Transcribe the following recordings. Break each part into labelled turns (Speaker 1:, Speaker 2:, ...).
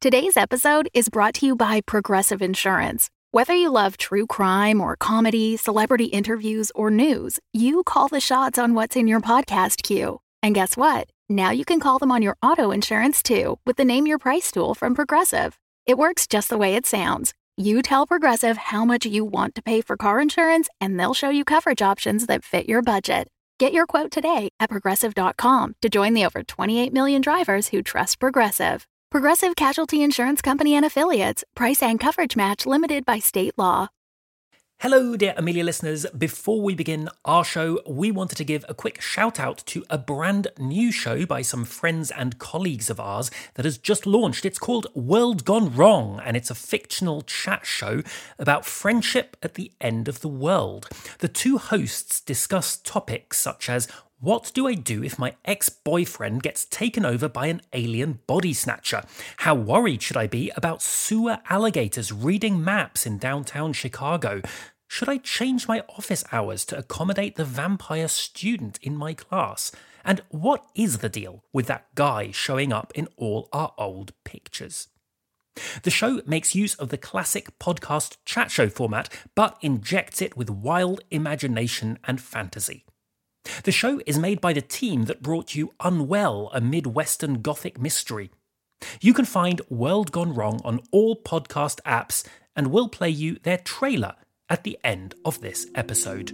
Speaker 1: Today's episode is brought to you by Progressive Insurance. Whether you love true crime or comedy, celebrity interviews, or news, you call the shots on what's in your podcast queue. And guess what? Now you can call them on your auto insurance too with the Name Your Price tool from Progressive. It works just the way it sounds. You tell Progressive how much you want to pay for car insurance, and they'll show you coverage options that fit your budget. Get your quote today at Progressive.com to join the over 28 million drivers who trust Progressive. Progressive Casualty Insurance Company and Affiliates. Price and coverage match limited by state law.
Speaker 2: Hello, dear Amelia listeners. Before we begin our show, we wanted to give a quick shout out to a brand new show by some friends and colleagues of ours that has just launched. It's called World Gone Wrong, and it's a fictional chat show about friendship at the end of the world. The two hosts discuss topics such as what do I do if my ex-boyfriend gets taken over by an alien body snatcher? How worried should I be about sewer alligators reading maps in downtown Chicago? Should I change my office hours to accommodate the vampire student in my class? And what is the deal with that guy showing up in all our old pictures? The show makes use of the classic podcast chat show format, but injects it with wild imagination and fantasy. The show is made by the team that brought you Unwell, a Midwestern Gothic mystery. You can find World Gone Wrong on all podcast apps, and we'll play you their trailer at the end of this episode.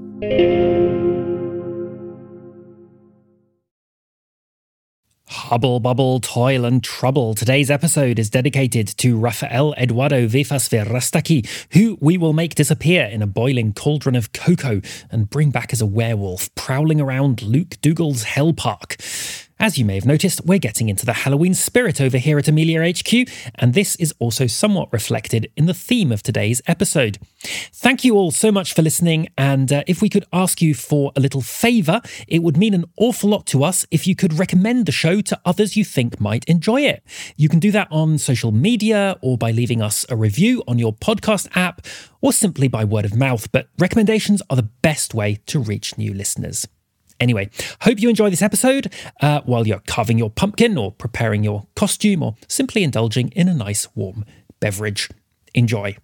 Speaker 2: Hubble, bubble, toil and trouble. Today's episode is dedicated to Rafael Eduardo Vivas Verastaki, who we will make disappear in a boiling cauldron of cocoa and bring back as a werewolf prowling around Luke Dougal's Hell Park. As you may have noticed, we're getting into the Halloween spirit over here at Amelia HQ, and this is also somewhat reflected in the theme of today's episode. Thank you all so much for listening, and if we could ask you for a little favour, it would mean an awful lot to us if you could recommend the show to others you think might enjoy it. You can do that on social media, or by leaving us a review on your podcast app, or simply by word of mouth, but recommendations are the best way to reach new listeners. Anyway, hope you enjoy this episode while you're carving your pumpkin or preparing your costume or simply indulging in a nice warm beverage. Enjoy.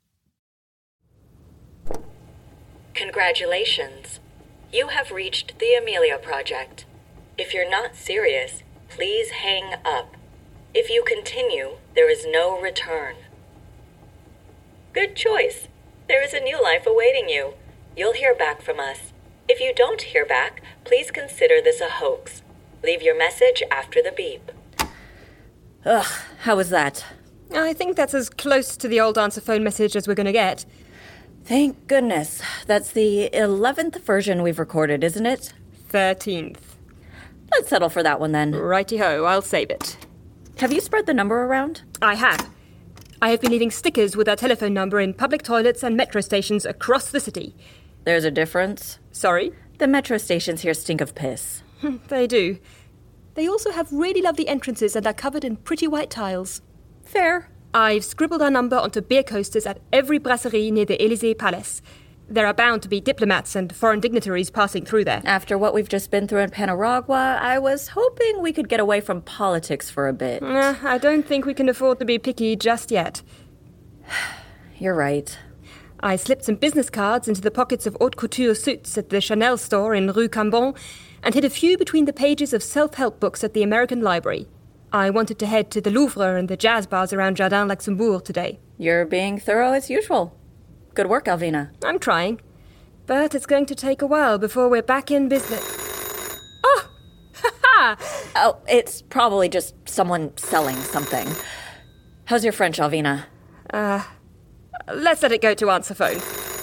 Speaker 3: Congratulations. You have reached the Amelia Project. If you're not serious, please hang up. If you continue, there is no return. Good choice. There is a new life awaiting you. You'll hear back from us. If you don't hear back, please consider this a hoax. Leave your message after the beep.
Speaker 4: Ugh, how was that?
Speaker 5: I think that's as close to the old answer phone message as we're going to get.
Speaker 4: Thank goodness. That's the 11th version we've recorded, isn't it?
Speaker 5: 13th.
Speaker 4: Let's settle for that one then.
Speaker 5: Righty-ho, I'll save it.
Speaker 4: Have you spread the number around?
Speaker 5: I have. I have been leaving stickers with our telephone number in public toilets and metro stations across the city.
Speaker 4: There's a difference.
Speaker 5: Sorry?
Speaker 4: The metro stations here stink of piss.
Speaker 5: They do. They also have really lovely entrances and are covered in pretty white tiles.
Speaker 4: Fair.
Speaker 5: I've scribbled our number onto beer coasters at every brasserie near the Élysée Palace. There are bound to be diplomats and foreign dignitaries passing through there.
Speaker 4: After what we've just been through in Panaragua, I was hoping we could get away from politics for a bit.
Speaker 5: I don't think we can afford to be picky just yet.
Speaker 4: You're right.
Speaker 5: I slipped some business cards into the pockets of haute couture suits at the Chanel store in Rue Cambon and hid a few between the pages of self-help books at the American Library. I wanted to head to the Louvre and the jazz bars around Jardin Luxembourg today.
Speaker 4: You're being thorough as usual. Good work, Alvina.
Speaker 5: I'm trying. But it's going to take a while before we're back in business. Oh! Ha-ha!
Speaker 4: Oh, it's probably just someone selling something. How's your French, Alvina?
Speaker 5: Let's let it go to answer phone.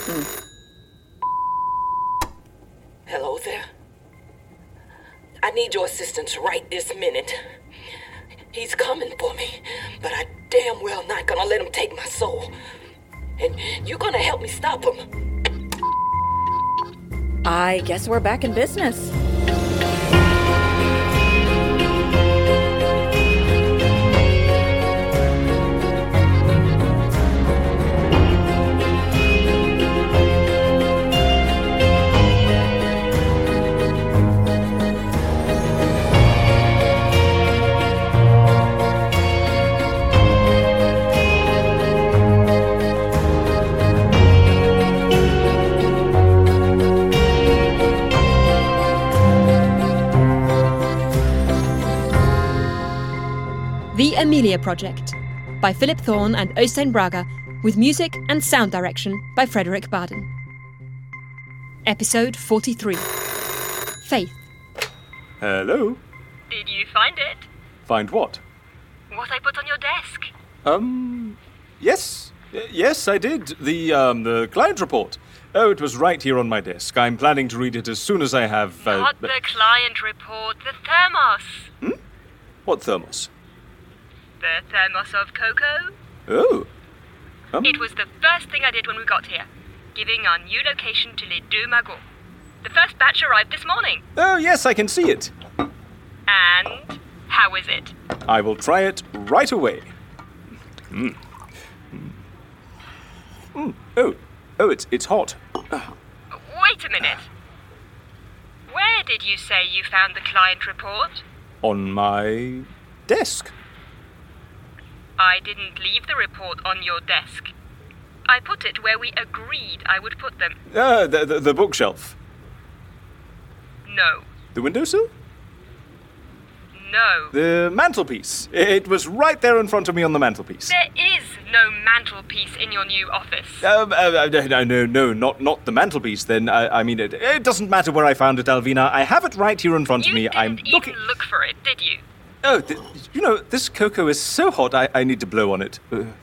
Speaker 6: Hello there. I need your assistance right this minute. He's coming for me, but I damn well not gonna let him take my soul. And you're gonna help me stop him.
Speaker 4: I guess we're back in business.
Speaker 5: The Amelia Project by Philip Thorne and Øystein Braga, with music and sound direction by Frederick Baden. Episode 43. Faith.
Speaker 7: Hello?
Speaker 8: Did you find it?
Speaker 7: Find what?
Speaker 8: What I put on your desk?
Speaker 7: Yes. Yes, I did. The client report. Oh, it was right here on my desk. I'm planning to read it as soon as I have...
Speaker 8: Not the client report, the thermos.
Speaker 7: What thermos?
Speaker 8: The thermos of cocoa.
Speaker 7: Oh.
Speaker 8: It was the first thing I did when we got here, giving our new location to Les Deux Magots. The first batch arrived this morning.
Speaker 7: Oh, yes, I can see it.
Speaker 8: And how is it?
Speaker 7: I will try it right away. Oh, it's hot.
Speaker 8: Wait a minute. Where did you say you found the client report?
Speaker 7: On my desk.
Speaker 8: I didn't leave the report on your desk. I put it where we agreed I would put them.
Speaker 7: The bookshelf.
Speaker 8: No.
Speaker 7: The windowsill?
Speaker 8: No.
Speaker 7: The mantelpiece. It was right there in front of me on the mantelpiece.
Speaker 8: There is no mantelpiece in your new office.
Speaker 7: No, not the mantelpiece then. I mean, it doesn't matter where I found it, Alvina. I have it right here in front of me. I'm looking...
Speaker 8: You didn't even look for it, did you?
Speaker 7: Oh, this cocoa is so hot, I need to blow on it.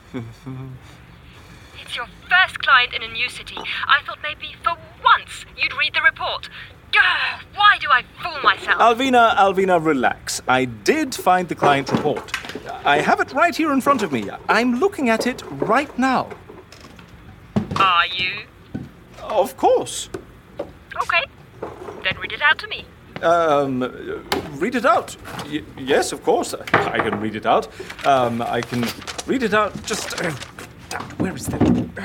Speaker 8: It's your first client in a new city. I thought maybe for once you'd read the report. Gah, why do I fool myself?
Speaker 7: Alvina, relax. I did find the client report. I have it right here in front of me. I'm looking at it right now.
Speaker 8: Are you?
Speaker 7: Of course.
Speaker 8: Okay. Then read it out to me.
Speaker 7: Read it out. Yes, of course. I can read it out. I can read it out. Just... where is that?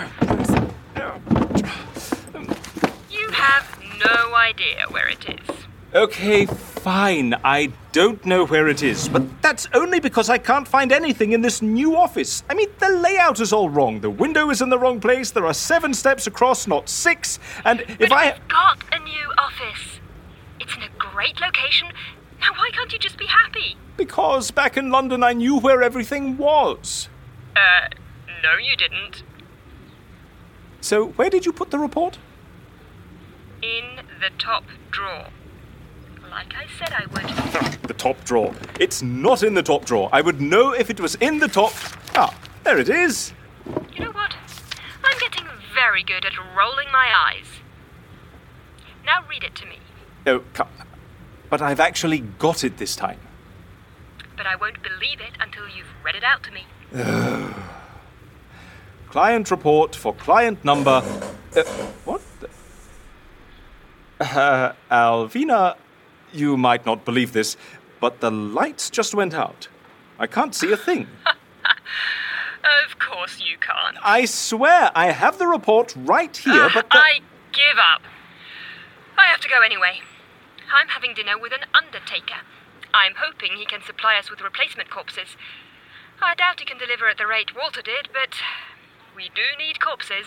Speaker 8: You have no idea where it is.
Speaker 7: Okay, fine. I don't know where it is, but that's only because I can't find anything in this new office. I mean, the layout is all wrong. The window is in the wrong place. There are 7 steps across, not 6. And if
Speaker 8: But we've got a new office. It's in a great location. Now, why can't you just be happy?
Speaker 7: Because back in London, I knew where everything was.
Speaker 8: No, you didn't.
Speaker 7: So, where did you put the report?
Speaker 8: In the top drawer. Like I said I would.
Speaker 7: The top drawer. It's not in the top drawer. I would know if it was in the top... Ah, there it is.
Speaker 8: You know what? I'm getting very good at rolling my eyes. Now read it to me.
Speaker 7: Oh, come. But I've actually got it this time.
Speaker 8: But I won't believe it until you've read it out to me.
Speaker 7: Client report for client number... what? Alvina, you might not believe this, but the lights just went out. I can't see a thing.
Speaker 8: Of course you can't.
Speaker 7: I swear, I have the report right here, but...
Speaker 8: I give up. I have to go anyway. I'm having dinner with an undertaker. I'm hoping he can supply us with replacement corpses. I doubt he can deliver at the rate Walter did, but we do need corpses.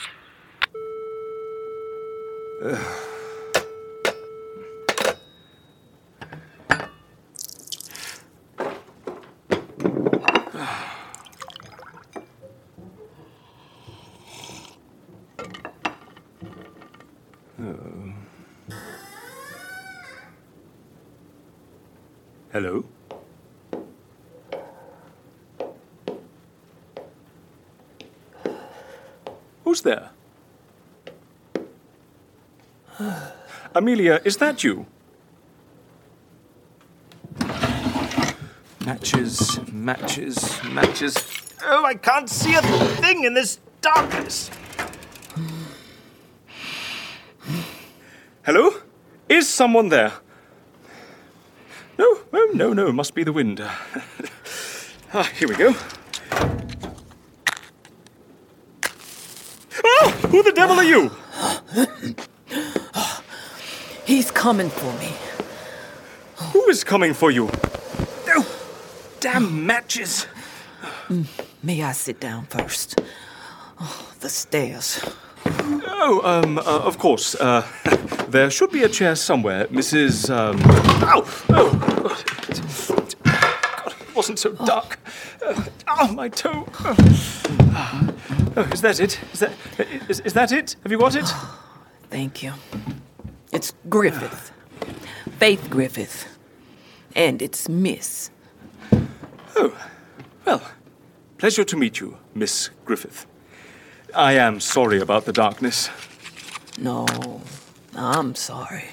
Speaker 7: Hello? Who's there? Amelia, is that you? Matches. Oh, I can't see a thing in this darkness. Hello? Is someone there? No, it must be the wind. Here we go. Oh, who the devil are you?
Speaker 9: He's coming for me.
Speaker 7: Who is coming for you? Oh, damn matches.
Speaker 9: May I sit down first? Oh, the stairs.
Speaker 7: Of course. There should be a chair somewhere. Mrs. Ow! Oh! God, wasn't so dark. My toe. Is that it? Is that it? Have you got it?
Speaker 9: Thank you. It's Griffith. Faith Griffith. And it's Miss.
Speaker 7: Oh, well, pleasure to meet you, Miss Griffith. I am sorry about the darkness.
Speaker 9: No, I'm sorry.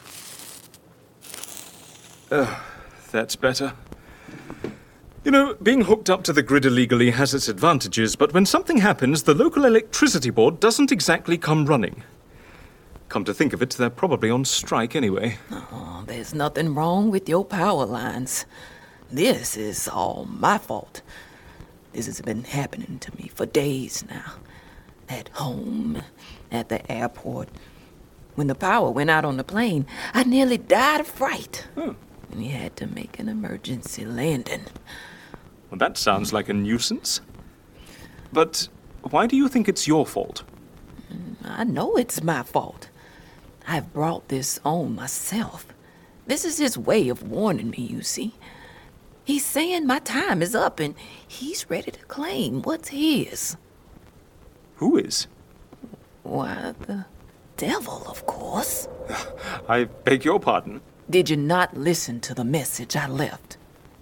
Speaker 7: That's better. You know, being hooked up to the grid illegally has its advantages, but when something happens, the local electricity board doesn't exactly come running. Come to think of it, they're probably on strike anyway.
Speaker 9: Oh, there's nothing wrong with your power lines. This is all my fault. This has been happening to me for days now. At home, at the airport. When the power went out on the plane, I nearly died of fright. We had to make an emergency landing.
Speaker 7: Well, that sounds like a nuisance. But why do you think it's your fault?
Speaker 9: I know it's my fault. I've brought this on myself. This is his way of warning me, you see. He's saying my time is up and he's ready to claim what's his.
Speaker 7: Who is?
Speaker 9: Why, the devil, of course.
Speaker 7: I beg your pardon?
Speaker 9: Did you not listen to the message I left?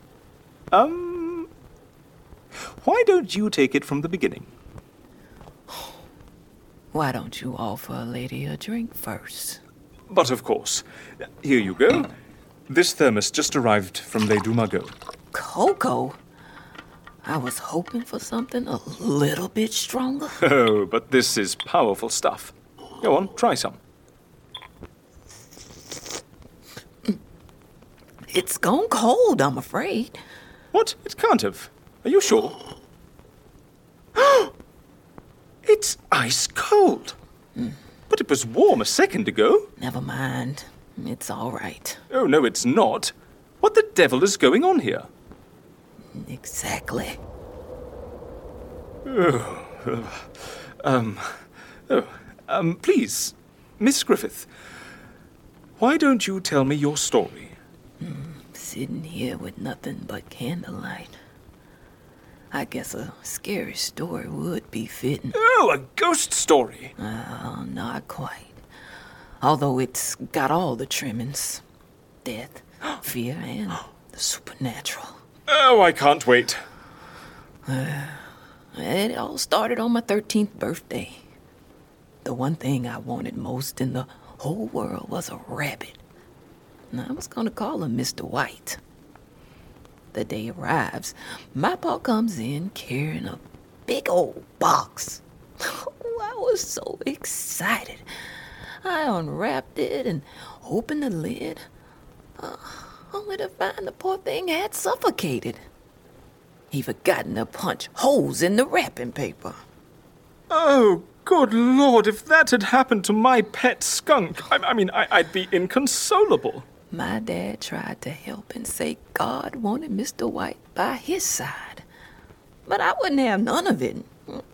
Speaker 7: Why don't you take it from the beginning?
Speaker 9: Why don't you offer a lady a drink first?
Speaker 7: But of course. Here you go. This thermos just arrived from Les Dumagot.
Speaker 9: Cocoa? I was hoping for something a little bit stronger.
Speaker 7: Oh, but this is powerful stuff. Go on, try some.
Speaker 9: It's gone cold, I'm afraid.
Speaker 7: What? It can't have. Are you sure? It's ice cold. But it was warm a second ago.
Speaker 9: Never mind. It's all right.
Speaker 7: Oh, no, it's not. What the devil is going on here?
Speaker 9: Exactly.
Speaker 7: Please, Miss Griffith, why don't you tell me your story?
Speaker 9: Sitting here with nothing but candlelight. I guess a scary story would be fitting.
Speaker 7: Oh, a ghost story!
Speaker 9: Oh, not quite. Although it's got all the trimmings. Death, fear, and the supernatural.
Speaker 7: Oh, I can't wait.
Speaker 9: It all started on my 13th birthday. The one thing I wanted most in the whole world was a rabbit. And I was going to call him Mr. White. The day arrives, my pa comes in carrying a big old box. Oh, I was so excited. I unwrapped it and opened the lid, only to find the poor thing had suffocated. He'd forgotten to punch holes in the wrapping paper.
Speaker 7: Oh, good Lord, if that had happened to my pet skunk, I'd be inconsolable.
Speaker 9: My dad tried to help and say God wanted Mr. White by his side. But I wouldn't have none of it.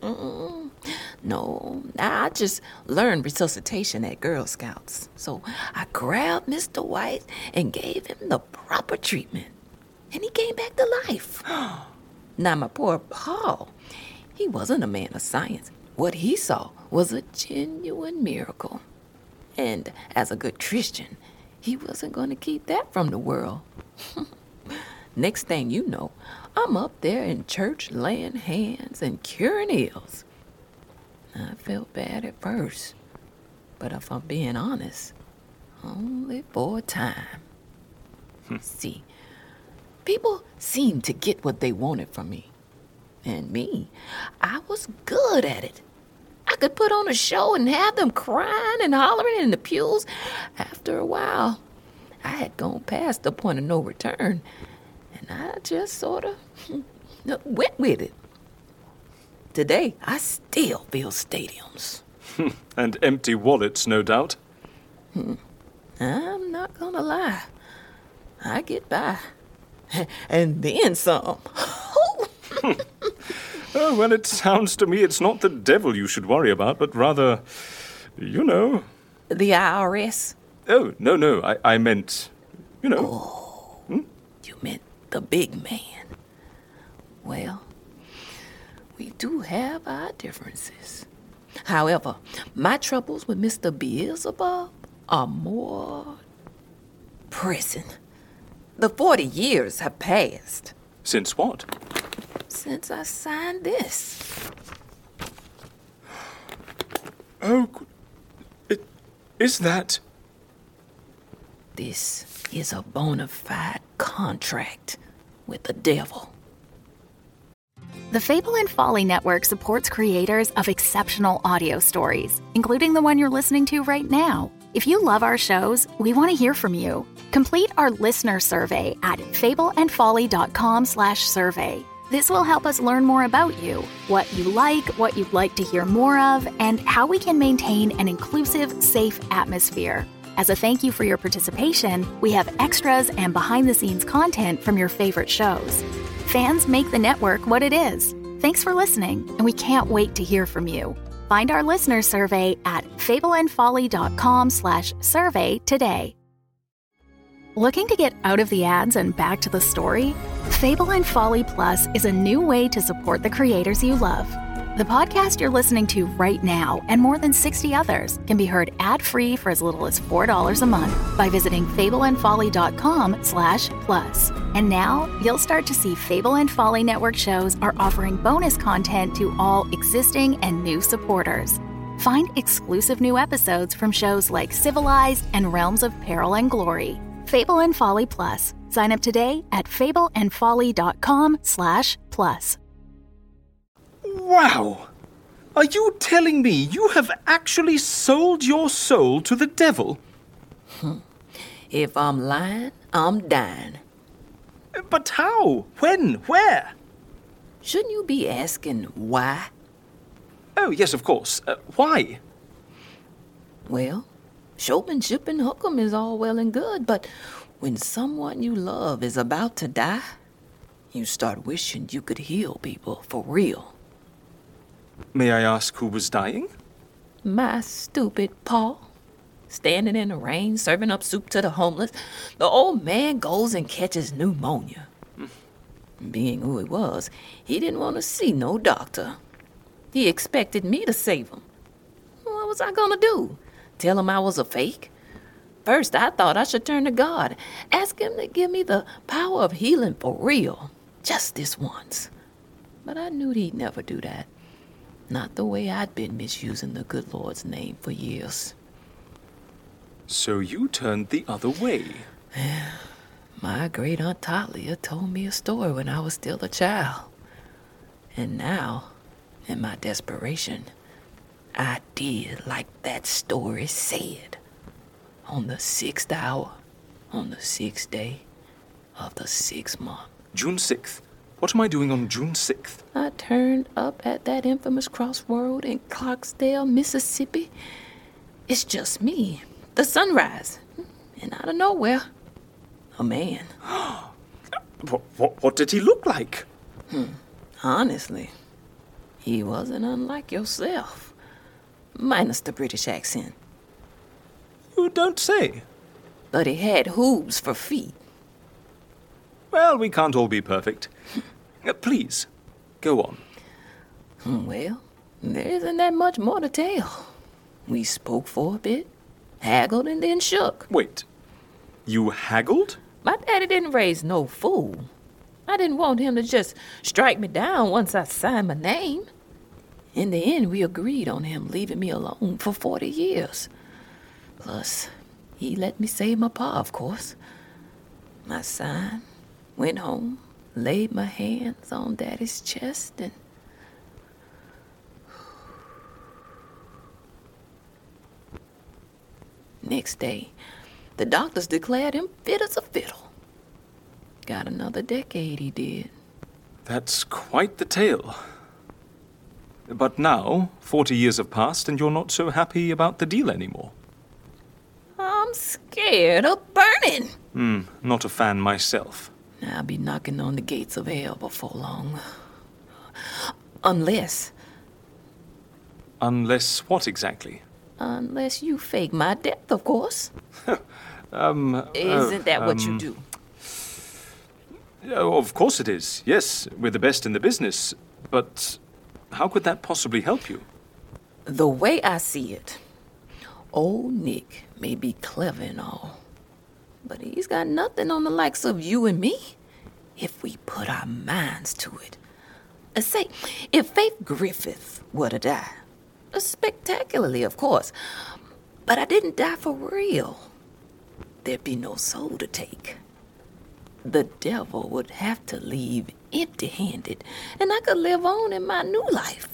Speaker 9: No, I just learned resuscitation at Girl Scouts. So I grabbed Mr. White and gave him the proper treatment. And he came back to life. Now, my poor Paul, he wasn't a man of science. What he saw was a genuine miracle. And as a good Christian, he wasn't going to keep that from the world. Next thing you know, I'm up there in church laying hands and curing ills. I felt bad at first, but if I'm being honest, only for a time. See, people seemed to get what they wanted from me. And me, I was good at it. I could put on a show and have them crying and hollering in the pews. After a while, I had gone past the point of no return, and I just sort of went with it. Today, I still fill stadiums.
Speaker 7: And empty wallets, no doubt.
Speaker 9: I'm not gonna lie. I get by. And then some.
Speaker 7: Oh, well, it sounds to me it's not the devil you should worry about, but rather, you know.
Speaker 9: The IRS?
Speaker 7: Oh, no, I meant, you know.
Speaker 9: Oh, you meant the big man. Well, we do have our differences. However, my troubles with Mr. Beelzebub are more pressing. The 40 years have passed.
Speaker 7: Since what?
Speaker 9: Since I signed this.
Speaker 7: Oh, is that...
Speaker 9: This is a bona fide contract with the devil.
Speaker 1: The Fable and Folly Network supports creators of exceptional audio stories, including the one you're listening to right now. If you love our shows, we want to hear from you. Complete our listener survey at fableandfolly.com/survey. This will help us learn more about you, what you like, what you'd like to hear more of, and how we can maintain an inclusive, safe atmosphere. As a thank you for your participation, we have extras and behind-the-scenes content from your favorite shows. Fans make the network what it is. Thanks for listening, and we can't wait to hear from you. Find our listener survey at fableandfolly.com/survey today. Looking to get out of the ads and back to the story? Fable and Folly Plus is a new way to support the creators you love. The podcast you're listening to right now and more than 60 others can be heard ad-free for as little as $4 a month by visiting fableandfolly.com/plus. And now you'll start to see Fable and Folly Network shows are offering bonus content to all existing and new supporters. Find exclusive new episodes from shows like Civilized and Realms of Peril and Glory. Fable and Folly Plus. Sign up today at fableandfolly.com/plus.
Speaker 7: Wow! Are you telling me you have actually sold your soul to the devil?
Speaker 9: If I'm lying, I'm dying.
Speaker 7: But how? When? Where?
Speaker 9: Shouldn't you be asking why?
Speaker 7: Oh, yes, of course. Why?
Speaker 9: Well, showmanship and hookum is all well and good, but when someone you love is about to die, you start wishing you could heal people for real.
Speaker 7: May I ask who was dying?
Speaker 9: My stupid Paul. Standing in the rain, serving up soup to the homeless, the old man goes and catches pneumonia. Being who he was, he didn't want to see no doctor. He expected me to save him. What was I gonna do? Tell him I was a fake? First, I thought I should turn to God, ask him to give me the power of healing for real, just this once. But I knew he'd never do that. Not the way I'd been misusing the good Lord's name for years.
Speaker 7: So you turned the other way.
Speaker 9: My great Aunt Talia told me a story when I was still a child. And now, in my desperation, I did like that story said. On the 6th hour, on the 6th day of the 6th month.
Speaker 7: June 6th. What am I doing on June 6th?
Speaker 9: I turned up at that infamous crossroad in Clarksdale, Mississippi. It's just me, the sunrise, and out of nowhere, a man.
Speaker 7: What did he look like?
Speaker 9: Honestly, he wasn't unlike yourself, minus the British accent.
Speaker 7: You don't say.
Speaker 9: But he had hooves for feet.
Speaker 7: Well, we can't all be perfect. Please, go on.
Speaker 9: Well, there isn't that much more to tell. We spoke for a bit, haggled, and then shook.
Speaker 7: Wait, you haggled?
Speaker 9: My daddy didn't raise no fool. I didn't want him to just strike me down once I signed my name. In the end, we agreed on him leaving me alone for 40 years. Plus, he let me save my pa, of course. I signed, went home, laid my hands on Daddy's chest, and... Next day, the doctors declared him fit as a fiddle. Got another decade, he did.
Speaker 7: That's quite the tale. But now, 40 years have passed, and you're not so happy about the deal anymore.
Speaker 9: I'm scared of burning.
Speaker 7: Not a fan myself.
Speaker 9: I'll be knocking on the gates of hell before long. Unless
Speaker 7: Unless what exactly?
Speaker 9: Unless you fake my death, of course. Isn't that what you do?
Speaker 7: Oh, of course it is. Yes, we're the best in the business. But how could that possibly help you?
Speaker 9: The way I see it, old Nick may be clever and all, but he's got nothing on the likes of you and me if we put our minds to it. Say, if Faith Griffith were to die, spectacularly, of course, but I didn't die for real, there'd be no soul to take. The devil would have to leave empty-handed, and I could live on in my new life.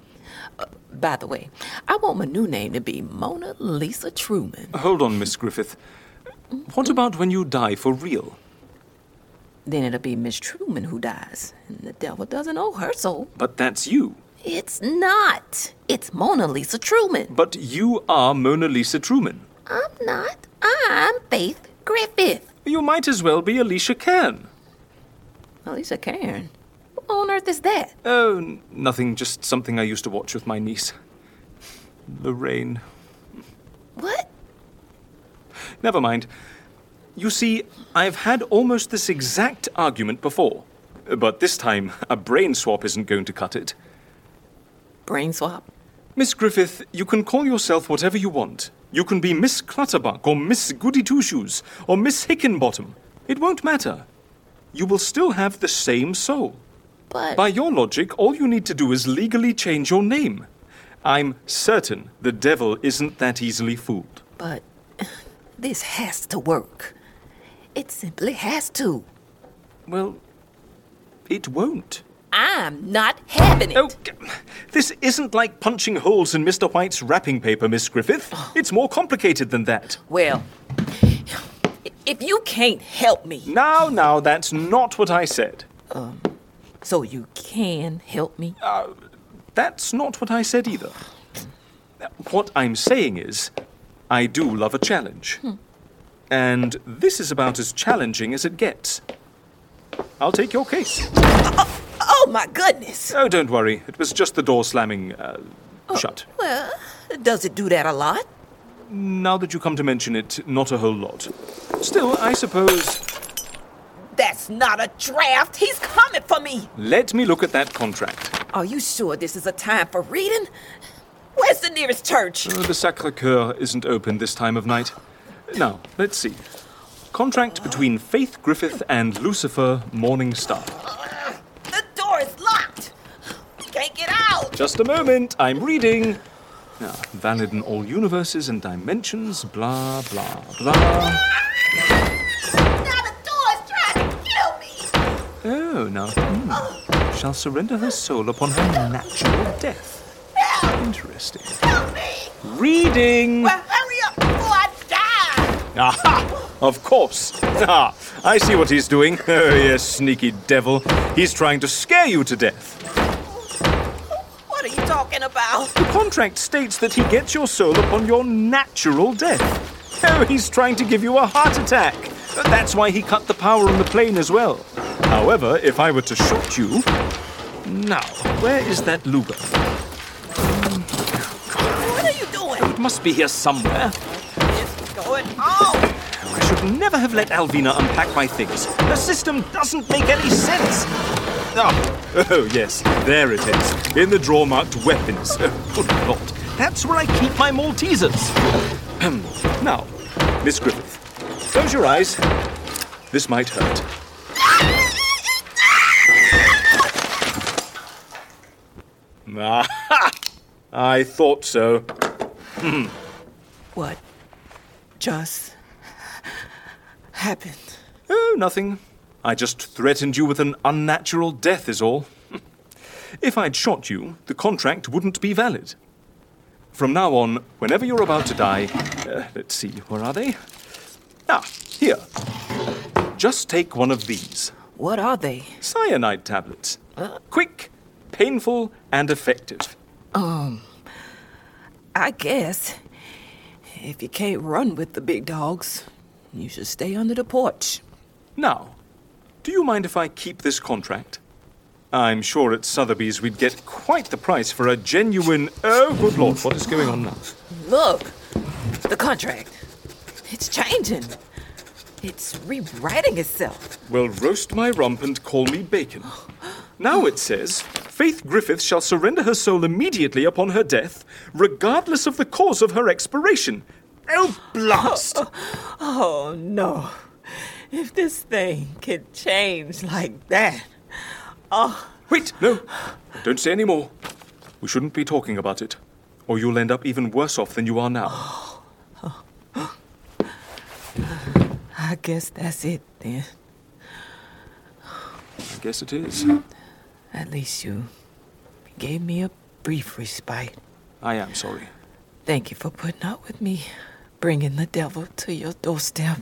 Speaker 9: By the way, I want my new name to be Mona Lisa Truman.
Speaker 7: Hold on, Miss Griffith. What about when you die for real?
Speaker 9: Then it'll be Miss Truman who dies, and the devil doesn't owe her soul.
Speaker 7: But that's you.
Speaker 9: It's not. It's Mona Lisa Truman.
Speaker 7: But you are Mona Lisa Truman.
Speaker 9: I'm not. I'm Faith Griffith.
Speaker 7: You might as well be Alicia Cairn.
Speaker 9: Alicia Cairn? What on earth is that?
Speaker 7: Oh, nothing, just something I used to watch with my niece. Lorraine.
Speaker 9: What?
Speaker 7: Never mind. You see, I've had almost this exact argument before. But this time, a brain swap isn't going to cut it.
Speaker 9: Brain swap?
Speaker 7: Miss Griffith, you can call yourself whatever you want. You can be Miss Clutterbuck, or Miss Goody-Two-Shoes, or Miss Hickenbottom. It won't matter. You will still have the same soul.
Speaker 9: But...
Speaker 7: By your logic, all you need to do is legally change your name. I'm certain the devil isn't that easily fooled.
Speaker 9: But this has to work. It simply has to.
Speaker 7: Well, it won't.
Speaker 9: I'm not having it.
Speaker 7: Oh, this isn't like punching holes in Mr. White's wrapping paper, Miss Griffith. It's more complicated than that.
Speaker 9: Well, if you can't help me...
Speaker 7: Now, that's not what I said.
Speaker 9: So you can help me?
Speaker 7: That's not what I said either. What I'm saying is, I do love a challenge. And this is about as challenging as it gets. I'll take your case.
Speaker 9: Oh, my goodness.
Speaker 7: Oh, don't worry. It was just the door slamming shut.
Speaker 9: Well, does it do that a lot?
Speaker 7: Now that you come to mention it, not a whole lot. Still, I suppose...
Speaker 9: That's not a draft. He's coming for me.
Speaker 7: Let me look at that contract.
Speaker 9: Are you sure this is a time for reading? Where's the nearest church?
Speaker 7: The Sacré-Cœur isn't open this time of night. Now, let's see. Contract between Faith Griffith and Lucifer Morningstar.
Speaker 9: The door is locked. Can't get out.
Speaker 7: Just a moment. I'm reading. Now, valid in all universes and dimensions, blah, blah, blah.
Speaker 9: Now the door is trying to kill me.
Speaker 7: Oh, now, shall surrender her soul upon her natural death. Interesting.
Speaker 9: Help me.
Speaker 7: Reading.
Speaker 9: Well, hurry up before I die.
Speaker 7: Aha! Of course. Ah, I see what he's doing. Oh, yes, sneaky devil. He's trying to scare you to death.
Speaker 9: What are you talking about?
Speaker 7: The contract states that he gets your soul upon your natural death. Oh, he's trying to give you a heart attack. That's why he cut the power on the plane as well. However, if I were to shoot you... Now, where is that Luger?
Speaker 9: What are you doing?
Speaker 7: It must be here somewhere.
Speaker 9: What is going on?
Speaker 7: I should never have let Alvina unpack my things. The system doesn't make any sense. Oh, yes, there it is. In the drawer marked weapons. Oh, good Lord. That's where I keep my Maltesers. Now, Miss Griffith, close your eyes. This might hurt. Aha! I thought so.
Speaker 9: What just happened?
Speaker 7: Oh, nothing. I just threatened you with an unnatural death is all. If I'd shot you, the contract wouldn't be valid. From now on, whenever you're about to die... let's see, where are they? Ah, here. Just take one of these.
Speaker 9: What are they?
Speaker 7: Cyanide tablets. Quick, painful, and effective.
Speaker 9: I guess if you can't run with the big dogs, you should stay under the porch.
Speaker 7: Now, do you mind if I keep this contract? I'm sure at Sotheby's we'd get quite the price for a genuine... Oh, good Lord, what is going on now?
Speaker 9: Look, the contract. It's changing. It's rewriting itself.
Speaker 7: Well, roast my rump and call me bacon. Now it says, Faith Griffith shall surrender her soul immediately upon her death, regardless of the cause of her expiration. Oh, blast!
Speaker 9: Oh, no. If this thing can change like that. Oh.
Speaker 7: Wait, no. Don't say any more. We shouldn't be talking about it, or you'll end up even worse off than you are now.
Speaker 9: I guess that's it, then.
Speaker 7: I guess it is.
Speaker 9: At least you gave me a brief respite.
Speaker 7: I am sorry.
Speaker 9: Thank you for putting up with me, bringing the devil to your doorstep.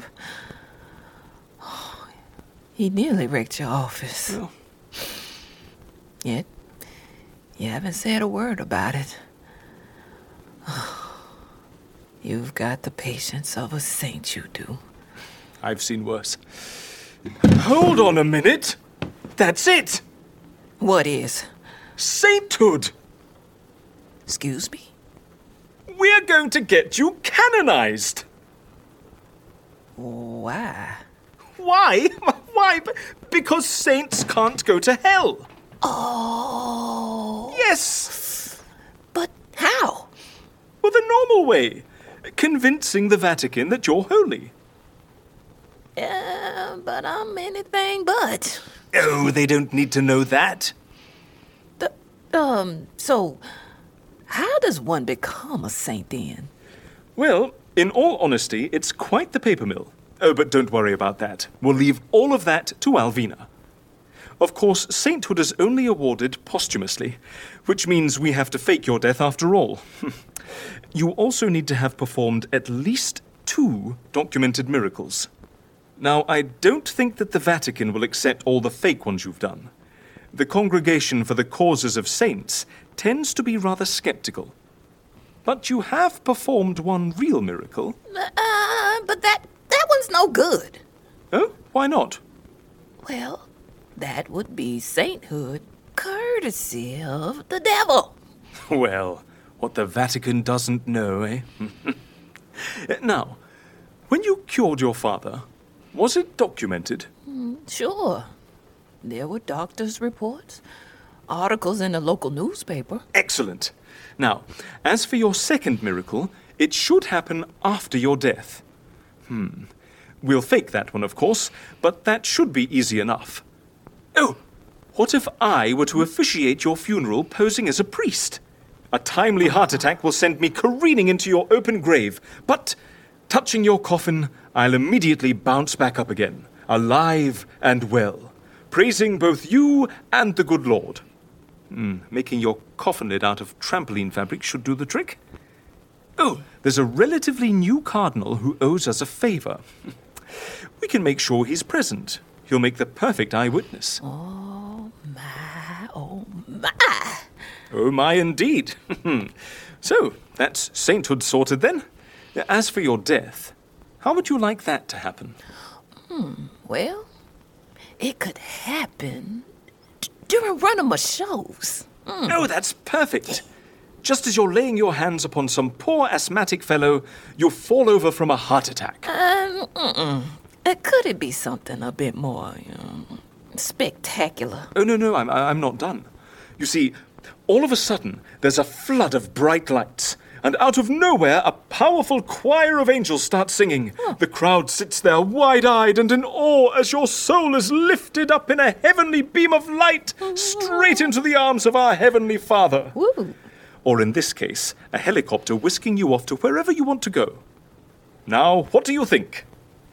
Speaker 9: Oh, he nearly wrecked your office.
Speaker 7: Well.
Speaker 9: Yet, you haven't said a word about it. You've got the patience of a saint, you do.
Speaker 7: I've seen worse. Hold on a minute. That's it.
Speaker 9: What is?
Speaker 7: Sainthood.
Speaker 9: Excuse me?
Speaker 7: We're going to get you canonized.
Speaker 9: Why?
Speaker 7: Why? Why? Because saints can't go to hell.
Speaker 9: Oh.
Speaker 7: Yes.
Speaker 9: But how?
Speaker 7: Well, the normal way. Convincing the Vatican that you're holy.
Speaker 9: But I'm anything but.
Speaker 7: Oh, they don't need to know that.
Speaker 9: So, how does one become a saint then?
Speaker 7: Well, in all honesty, it's quite the paper mill. Oh, but don't worry about that. We'll leave all of that to Alvina. Of course, sainthood is only awarded posthumously, which means we have to fake your death after all. You also need to have performed at least 2 documented miracles. Now, I don't think that the Vatican will accept all the fake ones you've done. The Congregation for the Causes of Saints tends to be rather skeptical. But you have performed one real miracle.
Speaker 9: But that one's no good.
Speaker 7: Oh, why not?
Speaker 9: Well, that would be sainthood courtesy of the devil.
Speaker 7: Well, what the Vatican doesn't know, eh? Now, when you cured your father, was it documented?
Speaker 9: Sure. There were doctors' reports, articles in the local newspaper.
Speaker 7: Excellent. Now, as for your second miracle, it should happen after your death. We'll fake that one, of course, but that should be easy enough. Oh, what if I were to officiate your funeral posing as a priest? A timely heart attack will send me careening into your open grave, but touching your coffin, I'll immediately bounce back up again, alive and well, praising both you and the good Lord. Making your coffin lid out of trampoline fabric should do the trick. Oh, there's a relatively new cardinal who owes us a favor. We can make sure he's present. He'll make the perfect eyewitness.
Speaker 9: Oh, my, oh, my.
Speaker 7: Oh, my, indeed. So, that's sainthood sorted then. As for your death, how would you like that to happen?
Speaker 9: Well, it could happen during one of my shows.
Speaker 7: Oh, that's perfect. Just as you're laying your hands upon some poor asthmatic fellow, you'll fall over from a heart attack.
Speaker 9: Could it be something a bit more, spectacular?
Speaker 7: Oh, no, I'm not done. You see, all of a sudden, there's a flood of bright lights, and out of nowhere, a powerful choir of angels starts singing. The crowd sits there wide-eyed and in awe as your soul is lifted up in a heavenly beam of light straight into the arms of our Heavenly Father.
Speaker 9: Woo.
Speaker 7: Or in this case, a helicopter whisking you off to wherever you want to go. Now, what do you think?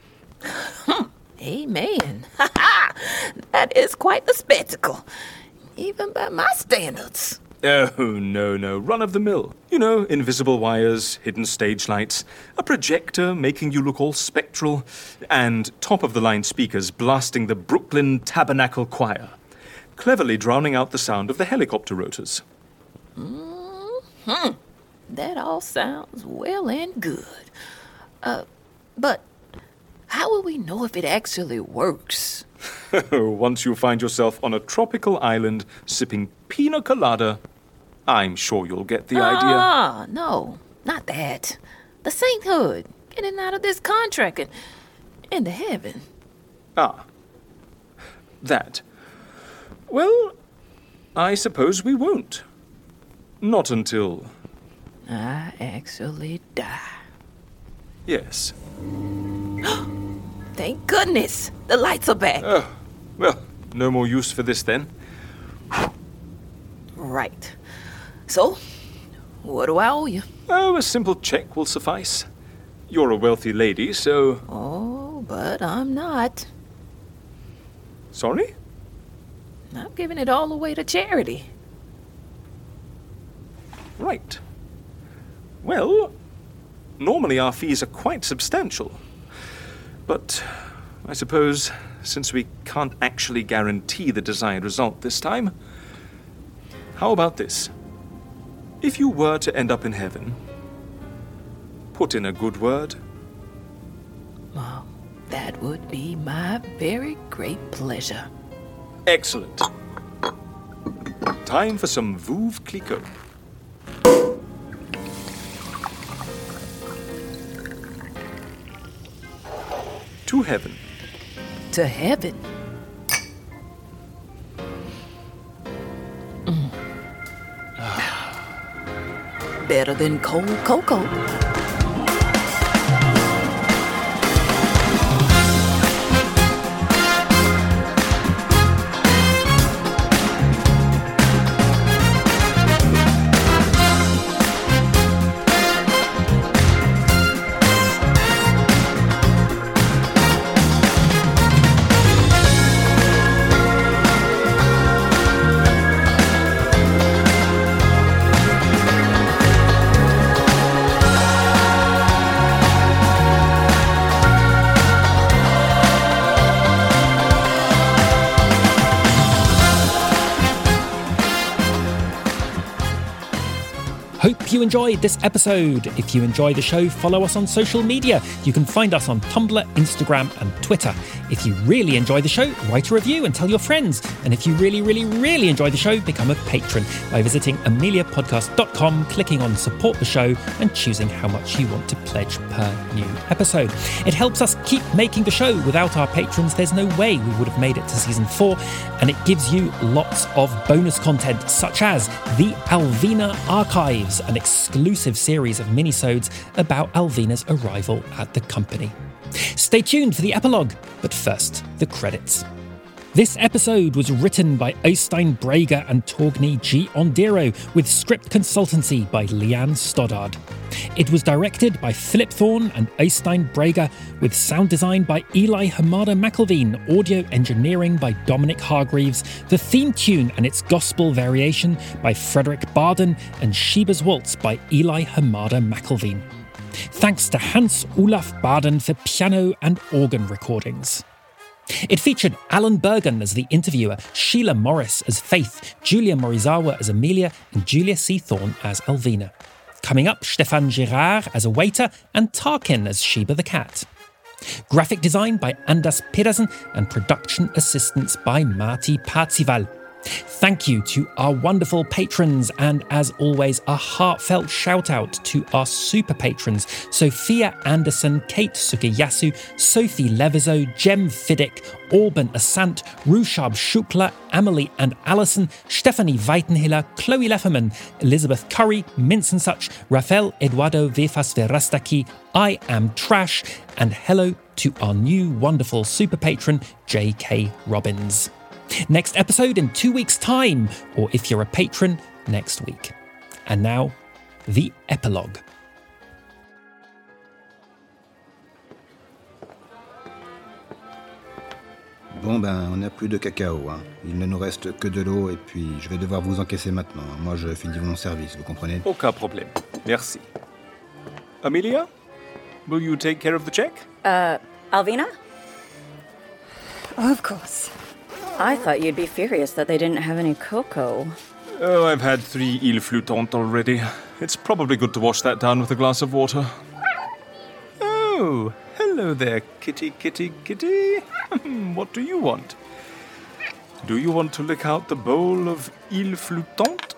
Speaker 9: Amen. That is quite the spectacle, even by my standards.
Speaker 7: Oh, no, run-of-the-mill. You know, invisible wires, hidden stage lights, a projector making you look all spectral, and top-of-the-line speakers blasting the Brooklyn Tabernacle Choir, cleverly drowning out the sound of the helicopter rotors.
Speaker 9: That all sounds well and good. But how will we know if it actually works?
Speaker 7: Once you find yourself on a tropical island sipping pina colada, I'm sure you'll get the idea.
Speaker 9: No, not that. The sainthood. Getting out of this contract into heaven.
Speaker 7: Ah. That. Well, I suppose we won't. Not until...
Speaker 9: I actually die.
Speaker 7: Yes.
Speaker 9: Thank goodness! The lights are back.
Speaker 7: Oh, well, no more use for this then.
Speaker 9: Right. So, what do I owe you?
Speaker 7: Oh, a simple check will suffice. You're a wealthy lady, so...
Speaker 9: Oh, but I'm not.
Speaker 7: Sorry?
Speaker 9: I'm giving it all away to charity.
Speaker 7: Right. Well, normally our fees are quite substantial. But I suppose since we can't actually guarantee the desired result this time, how about this? If you were to end up in heaven, put in a good word.
Speaker 9: Well, that would be my very great pleasure.
Speaker 7: Excellent. Time for some Veuve Clicquot. To heaven.
Speaker 9: To heaven? Better than cold cocoa.
Speaker 2: Hope you enjoyed this episode. If you enjoy the show, follow us on social media. You can find us on Tumblr, Instagram, and Twitter. If you really enjoy the show, write a review and tell your friends. And if you really, really, really enjoy the show, become a patron by visiting ameliapodcast.com, clicking on support the show, and choosing how much you want to pledge per new episode. It helps us keep making the show. Without our patrons, there's no way we would have made it to season 4, and it gives you lots of bonus content, such as the Alvina Archives, an exclusive series of minisodes about Alvina's arrival at the company. Stay tuned for the epilogue, but first, the credits. This episode was written by Øystein Brage and Torgny G. Ondero, with script consultancy by Leanne Stoddard. It was directed by Philip Thorne and Øystein Brage, with sound design by Eli Hamada McElveen, audio engineering by Dominic Hargreaves, the theme tune and its gospel variation by Frederick Barden, and Sheba's Waltz by Eli Hamada McElveen. Thanks to Hans Olaf Barden for piano and organ recordings. It featured Alan Bergen as the interviewer, Sheila Morris as Faith, Julia Morizawa as Amelia, and Julia C. Thorne as Alvina. Coming up, Stéphane Girard as a waiter, and Tarkin as Sheba the cat. Graphic design by Anders Pedersen, and production assistance by Marty Parzival. Thank you to our wonderful patrons, and as always, a heartfelt shout out to our super patrons: Sophia Anderson, Kate Sugiyasu, Sophie Levizo, Jem Fiddick, Orban Asant, Rushab Shukla, Emily and Alison, Stephanie Weitenhiller, Chloe Lefferman, Elizabeth Curry, Mince and Such, Rafael Eduardo Vefas Verastaki, I Am Trash, and hello to our new wonderful super patron, J.K. Robbins. Next episode in 2 weeks' time, or if you're a patron, next week. And now, the epilogue.
Speaker 10: Bon ben, on n'a plus de cacao, hein. Il ne nous reste que de l'eau et puis je vais devoir vous encaisser maintenant. Moi, je finis mon service, vous comprenez?
Speaker 7: Aucun problème. Merci. Amelia, will you take care of the check?
Speaker 4: Alvina?
Speaker 5: Of course.
Speaker 4: I thought you'd be furious that they didn't have any cocoa.
Speaker 7: Oh, I've had 3 îles flottantes already. It's probably good to wash that down with a glass of water. Oh, hello there, kitty, kitty, kitty. What do you want? Do you want to lick out the bowl of îles flottantes?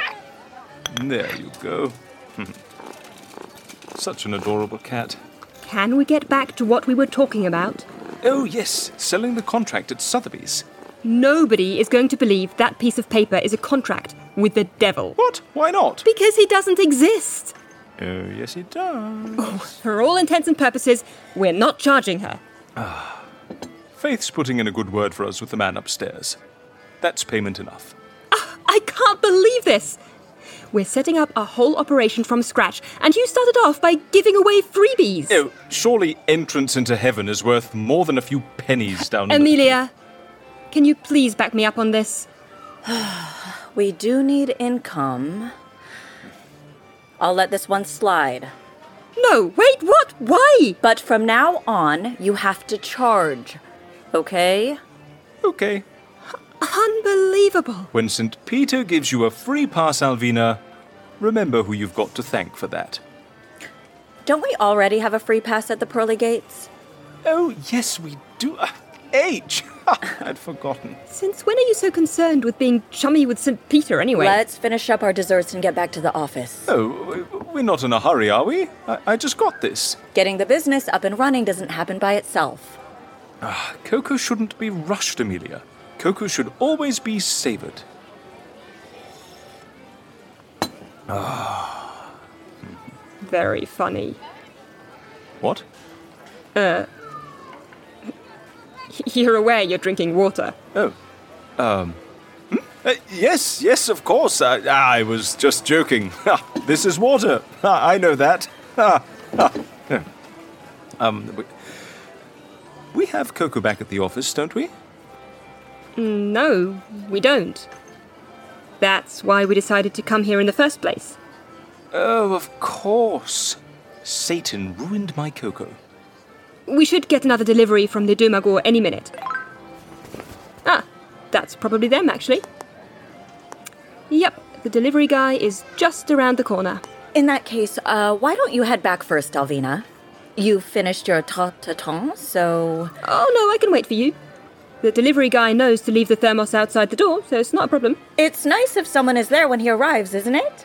Speaker 7: There you go. Such an adorable cat.
Speaker 5: Can we get back to what we were talking about?
Speaker 7: Oh, yes, selling the contract at Sotheby's.
Speaker 5: Nobody is going to believe that piece of paper is a contract with the devil.
Speaker 7: What? Why not?
Speaker 5: Because he doesn't exist.
Speaker 7: Oh, yes, it does.
Speaker 5: For all intents and purposes, we're not charging her.
Speaker 7: Faith's putting in a good word for us with the man upstairs. That's payment enough.
Speaker 5: I can't believe this. We're setting up a whole operation from scratch, and you started off by giving away freebies.
Speaker 7: Oh, surely entrance into heaven is worth more than a few pennies down in
Speaker 5: Amelia, can you please back me up on this?
Speaker 4: We do need income. I'll let this one slide.
Speaker 5: No, wait, what? Why?
Speaker 4: But from now on, you have to charge. Okay?
Speaker 7: Okay.
Speaker 5: Unbelievable.
Speaker 7: When St. Peter gives you a free pass, Alvina, remember who you've got to thank for that.
Speaker 4: Don't we already have a free pass at the pearly gates?
Speaker 7: Oh, yes, we do. H! I'd forgotten.
Speaker 5: Since when are you so concerned with being chummy with St. Peter, anyway?
Speaker 4: Let's finish up our desserts and get back to the office.
Speaker 7: Oh, we're not in a hurry, are we? I just got this.
Speaker 4: Getting the business up and running doesn't happen by itself.
Speaker 7: Cocoa shouldn't be rushed, Amelia. Cocoa should always be savoured.
Speaker 5: Very funny.
Speaker 7: What?
Speaker 5: You're aware you're drinking water.
Speaker 7: Oh. Yes, of course. I was just joking. This is water. I know that. We have Cocoa back at the office, don't we?
Speaker 5: No, we don't. That's why we decided to come here in the first place.
Speaker 7: Oh, of course. Satan ruined my Cocoa.
Speaker 5: We should get another delivery from the Dumagor any minute. That's probably them, actually. Yep, the delivery guy is just around the corner.
Speaker 4: In that case, why don't you head back first, Alvina? You finished your tarte-tatin, so...
Speaker 5: Oh, no, I can wait for you. The delivery guy knows to leave the thermos outside the door, so it's not a problem.
Speaker 4: It's nice if someone is there when he arrives, isn't it?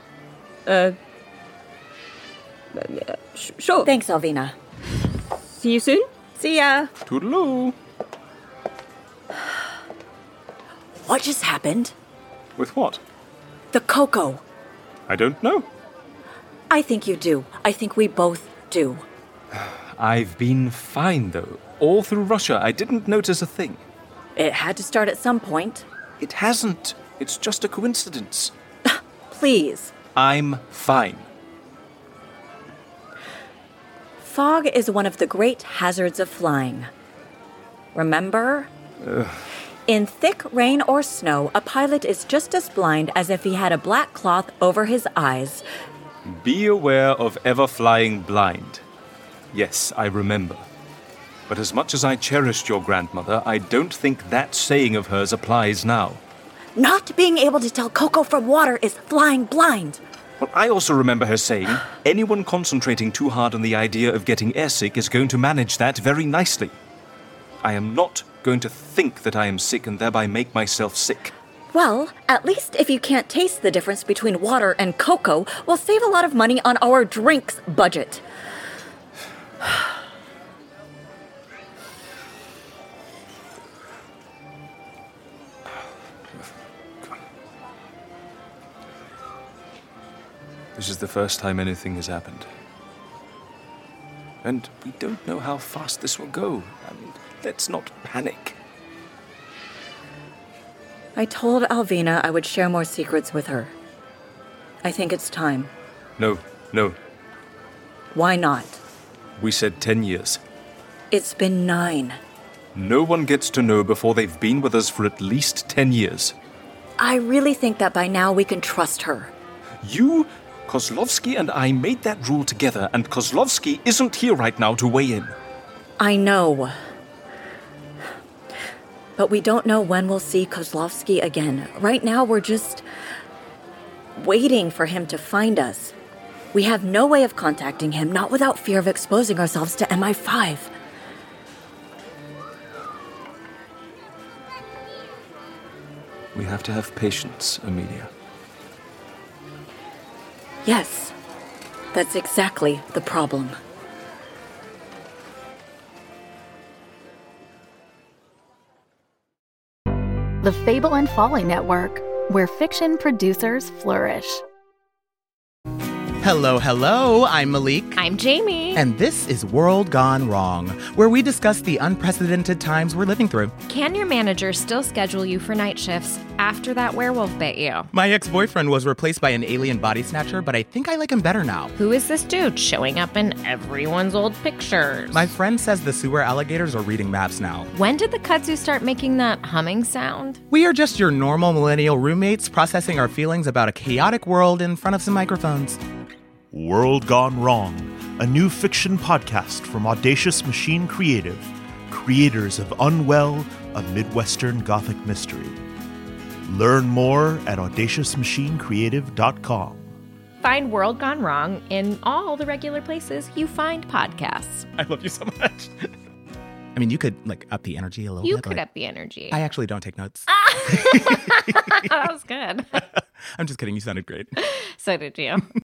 Speaker 5: Sure.
Speaker 4: Thanks, Alvina.
Speaker 5: See you soon?
Speaker 4: See ya.
Speaker 7: Toodaloo.
Speaker 4: What just happened?
Speaker 7: With what?
Speaker 4: The cocoa.
Speaker 7: I don't know.
Speaker 4: I think you do. I think we both do.
Speaker 7: I've been fine, though. All through Russia, I didn't notice a thing.
Speaker 4: It had to start at some point.
Speaker 7: It hasn't. It's just a coincidence.
Speaker 4: Please.
Speaker 7: I'm fine.
Speaker 4: Fog is one of the great hazards of flying. Remember? In thick rain or snow, a pilot is just as blind as if he had a black cloth over his eyes.
Speaker 7: Be aware of ever flying blind. Yes, I remember. But as much as I cherished your grandmother, I don't think that saying of hers applies now.
Speaker 4: Not being able to tell Cocoa from water is flying blind.
Speaker 7: Well, I also remember her saying, anyone concentrating too hard on the idea of getting airsick is going to manage that very nicely. I am not going to think that I am sick and thereby make myself sick.
Speaker 4: Well, at least if you can't taste the difference between water and cocoa, we'll save a lot of money on our drinks budget.
Speaker 7: This is the first time anything has happened. And we don't know how fast this will go. I mean, let's not panic.
Speaker 4: I told Alvina I would share more secrets with her. I think it's time.
Speaker 7: No.
Speaker 4: Why not?
Speaker 7: We said 10 years.
Speaker 4: It's been 9.
Speaker 7: No one gets to know before they've been with us for at least 10 years.
Speaker 4: I really think that by now we can trust her.
Speaker 7: You, Kozlovsky, and I made that rule together, and Kozlovsky isn't here right now to weigh in.
Speaker 4: I know. But we don't know when we'll see Kozlovsky again. Right now, we're just waiting for him to find us. We have no way of contacting him, not without fear of exposing ourselves to MI5.
Speaker 7: We have to have patience, Amelia.
Speaker 4: Yes, that's exactly the problem.
Speaker 1: the Fable and Folly Network, where fiction producers flourish.
Speaker 11: Hello, hello. I'm Malik.
Speaker 12: I'm Jamie.
Speaker 11: And this is World Gone Wrong, where we discuss the unprecedented times we're living through.
Speaker 12: Can your manager still schedule you for night shifts after that werewolf bit you?
Speaker 11: My ex-boyfriend was replaced by an alien body snatcher, but I think I like him better now.
Speaker 12: Who is this dude showing up in everyone's old pictures?
Speaker 11: My friend says the sewer alligators are reading maps now.
Speaker 12: When did the kudzu start making that humming sound?
Speaker 11: We are just your normal millennial roommates processing our feelings about a chaotic world in front of some microphones.
Speaker 13: World Gone Wrong, a new fiction podcast from Audacious Machine Creative, creators of Unwell, a Midwestern Gothic mystery. Learn more at audaciousmachinecreative.com.
Speaker 12: Find World Gone Wrong in all the regular places you find podcasts.
Speaker 11: I love you so much. I mean, you could, up the energy a little bit.
Speaker 12: You could up the energy.
Speaker 11: I actually don't take notes.
Speaker 12: That was good.
Speaker 11: I'm just kidding. You sounded great.
Speaker 12: So did you.